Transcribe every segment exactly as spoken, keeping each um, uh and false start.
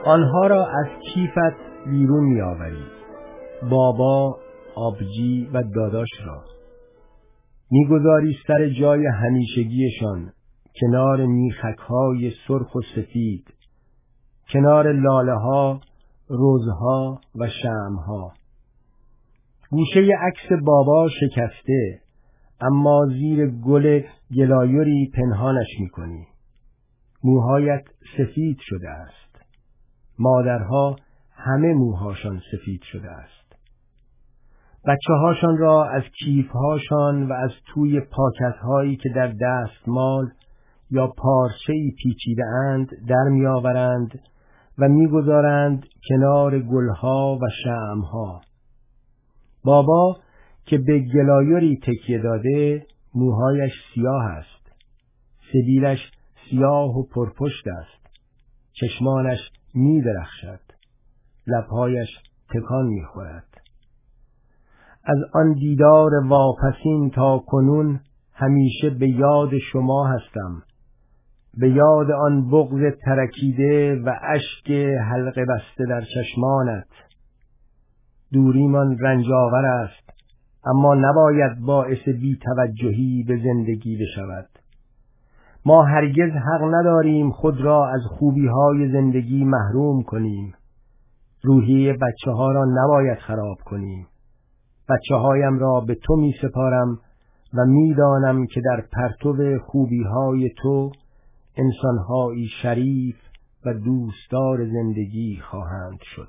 آنها را از کیفت بیرون می آوری، بابا، آبجی و داداش را. می گذاری سر جای همیشگیشان، کنار میخک‌های سرخ و سفید، کنار لاله‌ها، رزها و شمع‌ها. گوشه عکس بابا شکسته، اما زیر گل گلایوری پنهانش می‌کنی. موهایت سفید شده است. مادرها همه موهاشان سفید شده است. بچه‌هاشان را از کیف‌هاشان و از توی پاکت‌هایی که در دستمال یا پارچه‌ای پیچیده اند در می‌آورند و می‌گذارند کنار گلها و شمع‌ها. بابا که به گلایوری تکیه داده، موهایش سیاه است. سبیلش سیاه و پرپشت است. چشمانش می‌درخشد. لب‌هایش تکان می‌خورد. از آن دیدار واپسین تا کنون همیشه به یاد شما هستم، به یاد آن بغض ترکیده و اشک حلقه بسته در چشمانت. دوریمان رنجاور است، اما نباید باعث بی توجهی به زندگی بشود. ما هرگز حق نداریم خود را از خوبی‌های زندگی محروم کنیم. روحیه بچه‌ها را نباید خراب کنیم. بچه‌هایم را به تو می سپارم و می دانم که در پرتو خوبی‌های تو انسان‌هایی شریف و دوستدار زندگی خواهند شد.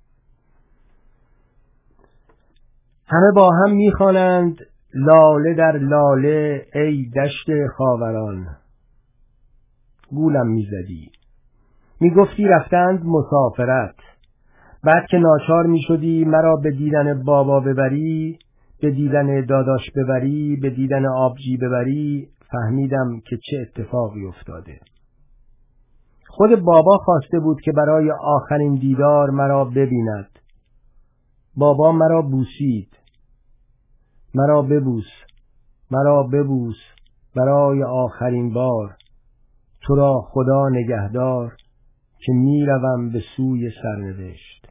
همه با هم می خوانند لاله در لاله ای دشت خاوران. گولم می زدی. می گفتی رفتند مسافرت. بعد که ناچار می شدی مرا به دیدن بابا ببری، به دیدن داداش ببری، به دیدن آبجی ببری، فهمیدم که چه اتفاقی افتاده. خود بابا خواسته بود که برای آخرین دیدار مرا ببیند. بابا مرا بوسید. مرا ببوس، مرا ببوس برای آخرین بار. تو را خدا نگهدار که می روم به سوی سرنوشت.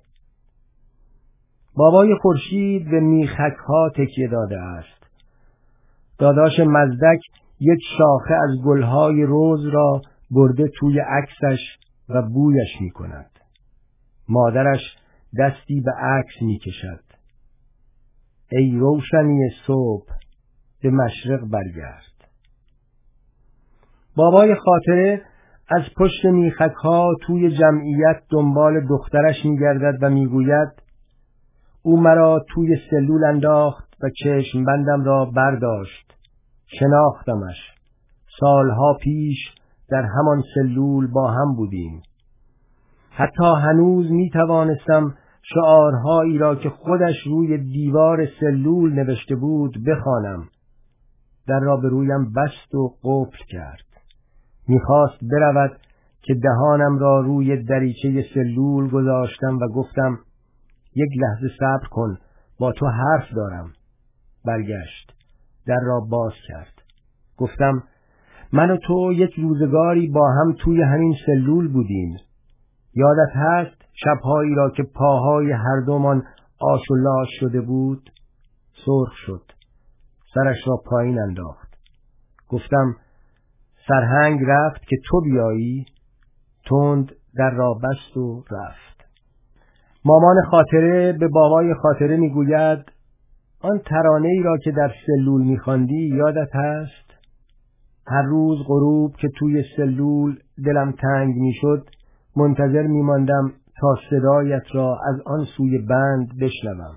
بابای خورشید به میخک‌ها تکیه داده است. داداش مزدک یک شاخه از گلهای رز را برده توی عکسش و بویش می کند. مادرش دستی به عکس می کشد. ای روشنی صبح، به مشرق برگرد. بابای خاطره از پشت میخک‌ها توی جمعیت دنبال دخترش می گردد و می گوید او مرا توی سلول انداخت و چشم بندم را برداشت. شناختمش. سالها پیش در همان سلول با هم بودیم. حتی هنوز می توانستم شعارهایی را که خودش روی دیوار سلول نوشته بود بخوانم. در را به رویم بست و قفل کرد. میخواست برود که دهانم را روی دریچه سلول گذاشتم و گفتم یک لحظه صبر کن، با تو حرف دارم. برگشت. در را باز کرد. گفتم من و تو یک روزگاری با هم توی همین سلول بودیم. یادت هست شبهایی را که پاهای هر دومان آش و لاش شده بود؟ سرخ شد. سرش را پایین انداخت. گفتم سرهنگ رفت که تو بیایی؟ تند در را بست و رفت. مامان خاطره به بابای خاطره میگوید آن ترانه ای را که در سلول میخواندی یادت هست؟ هر روز غروب که توی سلول دلم تنگ میشد منتظر میماندم تا صدایت را از آن سوی بند بشنوم.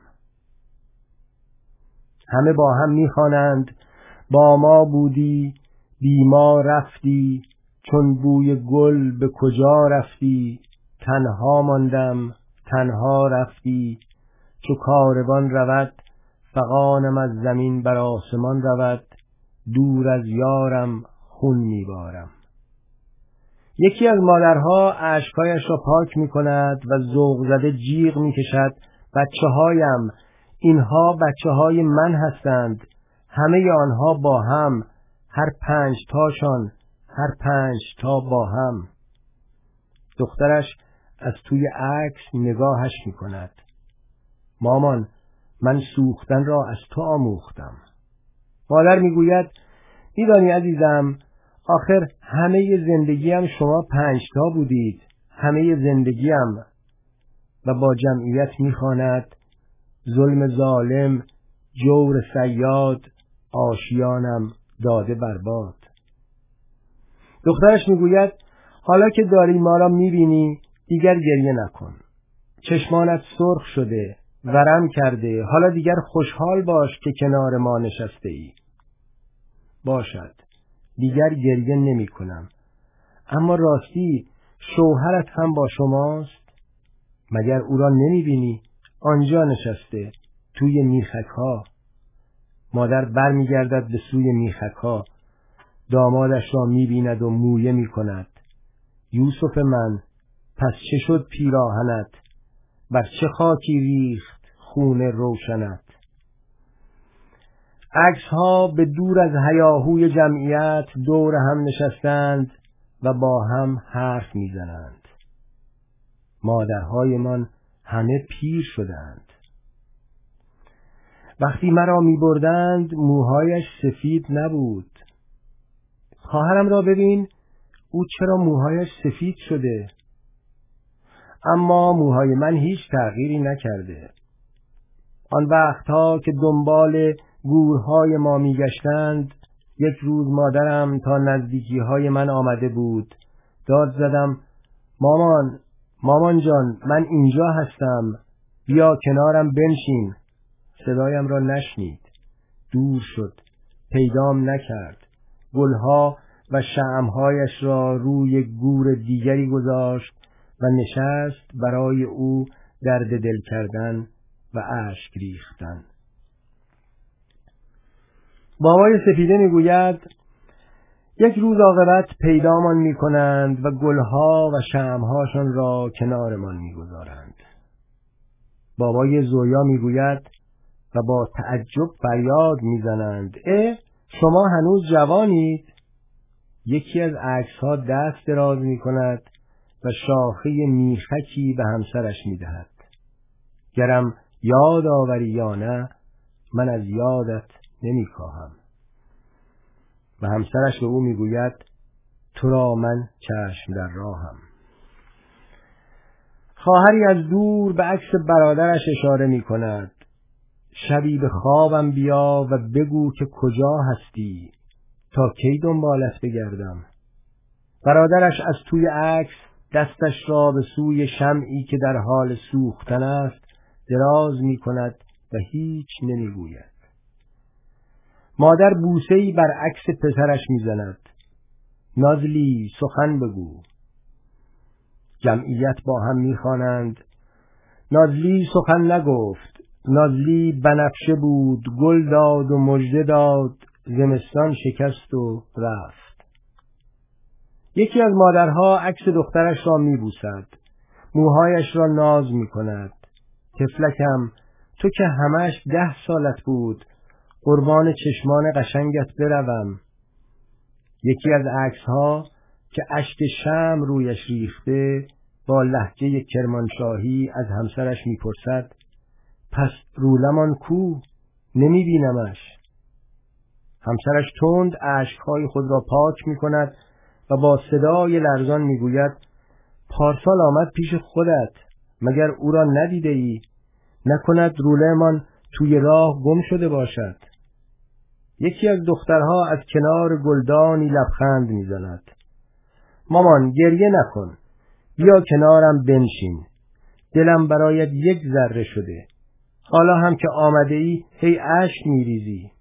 همه با هم میخوانند با ما بودی، بی ما رفتی، چون بوی گل به کجا رفتی، تنها ماندم، تنها رفتی، چو کاروان رود، فغانم از زمین بر آسمان رود، دور از یارم خون میبارم. یکی از مادرها اشکایش را پاک می کند و ذوق زده جیغ می کشد بچه هایم، اینها بچه های من هستند، همه آنها با هم، هر پنج تاشان، هر پنج تا با هم. دخترش از توی عکس نگاهش می کند. مامان، من سوختن را از تو آموختم. مادر می گوید می‌دانی عزیزم، آخر همه زندگیم شما پنجتا بودید، همه زندگیم. و با جمعیت می‌خواند ظلم ظالم، جور صیاد، آشیانم داده برباد. دخترش میگوید حالا که داری ما را میبینی دیگر گریه نکن. چشمانت سرخ شده، ورم کرده، حالا دیگر خوشحال باش که کنار ما نشسته ای. باشد، دیگر گریه نمی کنم. اما راستی شوهرت هم با شماست؟ مگر او را نمی بینی؟ آنجا نشسته، توی میخک ها. مادر بر می گردد به سوی میخک ها. دامادش را می بیند و مویه می کند. یوسف من، پس چه شد پیراهنت؟ بر چه خاکی ریخت خون روشنت؟ عکس ها به دور از هیاهوی جمعیت دور هم نشستند و با هم حرف می زنند. مادرهایمان همه پیر شدند. وقتی مرا می بردند موهایش سفید نبود. خواهرم را ببین، او چرا موهایش سفید شده؟ اما موهای من هیچ تغییری نکرده. آن وقتها که دنبال گورهای ما می گشتند، یک روز مادرم تا نزدیکی های من آمده بود. داد زدم مامان، مامان جان، من اینجا هستم، بیا کنارم بنشین. صدایم را نشنید. دور شد، پیدام نکرد. گلها و شمعهایش را روی گور دیگری گذاشت و نشست برای او درد دل کردن و اشک ریختن. بابای سفیده میگوید یک روز عاقبت پیدامان میکنند و گلها و شمعهاشان را کنارمان میگذارند. بابای زویا میگوید و با تعجب فریاد میزنند اه، شما هنوز جوانید؟ یکی از عکس‌ها دست دراز میکند و شاخه میخکی به همسرش میدهد. گرم یاد آوری یا نه، من از یادت نمیکاهم. و همسرش به او میگوید تو را من چشم در راهم. خواهری از دور به عکس برادرش اشاره میکند. شبی به خوابم بیا و بگو که کجا هستی تا کی دنبالت بگردم. برادرش از توی عکس دستش را به سوی شمعی که در حال سوختن است دراز می کند و هیچ نمی گوید. مادر بوسه‌ای بر عکس پسرش می زند. نازلی سخن بگو. جمعیت با هم می خوانند. نازلی سخن نگفت. نازلی بنفشه بود، گل داد و مژده داد، زمستان شکست و رفت. یکی از مادرها عکس دخترش را می بوسد. موهایش را ناز می کند. طفلکم، تو که همش ده سالت بود، قربان چشمان قشنگت بروم. یکی از عکس‌ها که اشک شمع رویش ریخته با لهجه کرمانشاهی از همسرش میپرسد پس رولمان کو؟ نمی بینمش. همسرش تند اشک‌های خود را پاک می‌کند و با صدای لرزان می‌گوید پارسال آمد پیش خودت، مگر او را ندیده ای؟ نکند رولمان توی راه گم شده باشد. یکی از دخترها از کنار گلدانی لبخند می‌زند. مامان گریه نکن، بیا کنارم بنشین. دلم برایت یک ذره شده. حالا هم که آمده ای هی اشک می‌ریزی.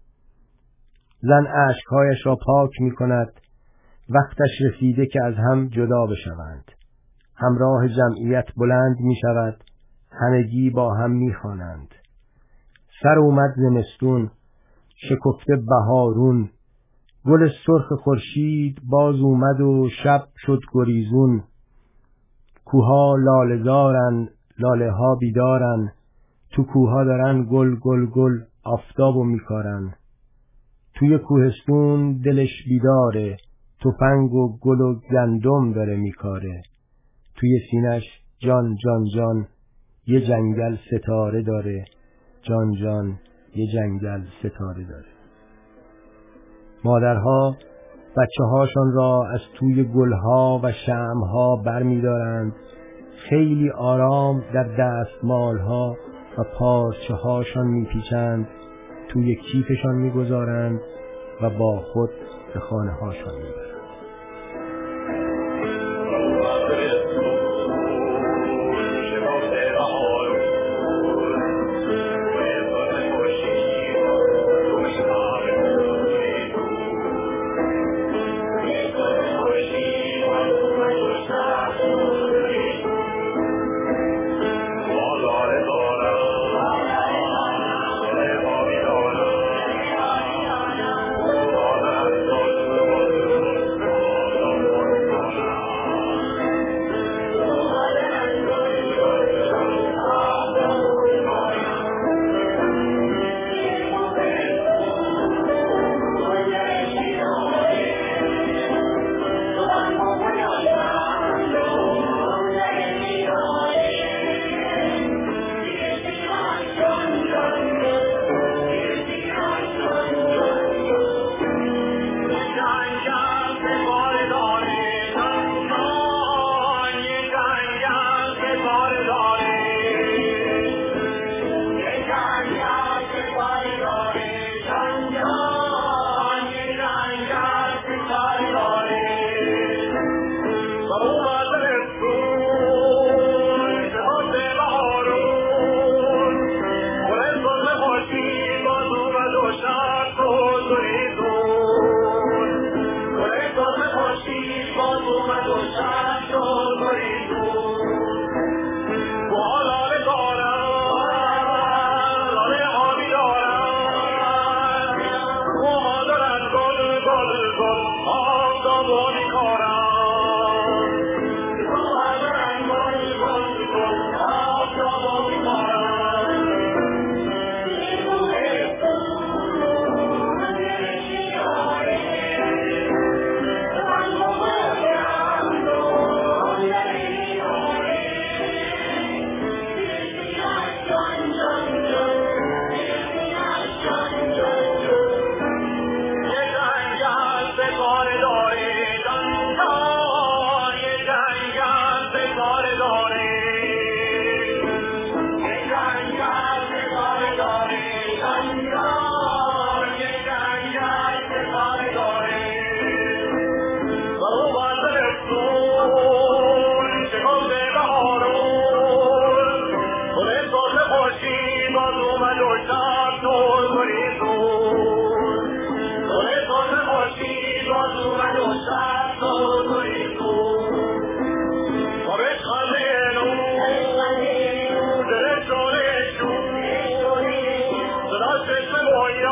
زن اشک‌هایش را پاک می‌کند. وقتش رسیده که از هم جدا بشوند. همراه جمعیت بلند می‌شود. همگی با هم می‌خوانند. سر اومد زمستون، شکفته بهارون، گل سرخ خورشید باز اومد و شب شد گریزون. کوها لاله زارن، لاله ها بیدارن، تو کوها دارن گل گل گل آفتابو میکارن. توی کوهستون دلش بیداره، تفنگ و گل و گندم داره میکاره. توی سینش جان جان جان یه جنگل ستاره داره، جان جان یه جنگل ستاره داره. مادرها بچه هاشان را از توی گلها و شمعها بر می دارند، خیلی آرام در دستمالها و پارچه هاشان می پیچند، توی کیفشان می گذارند و با خود به خانه هاشان می برند.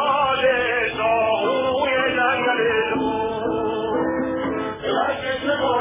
Let's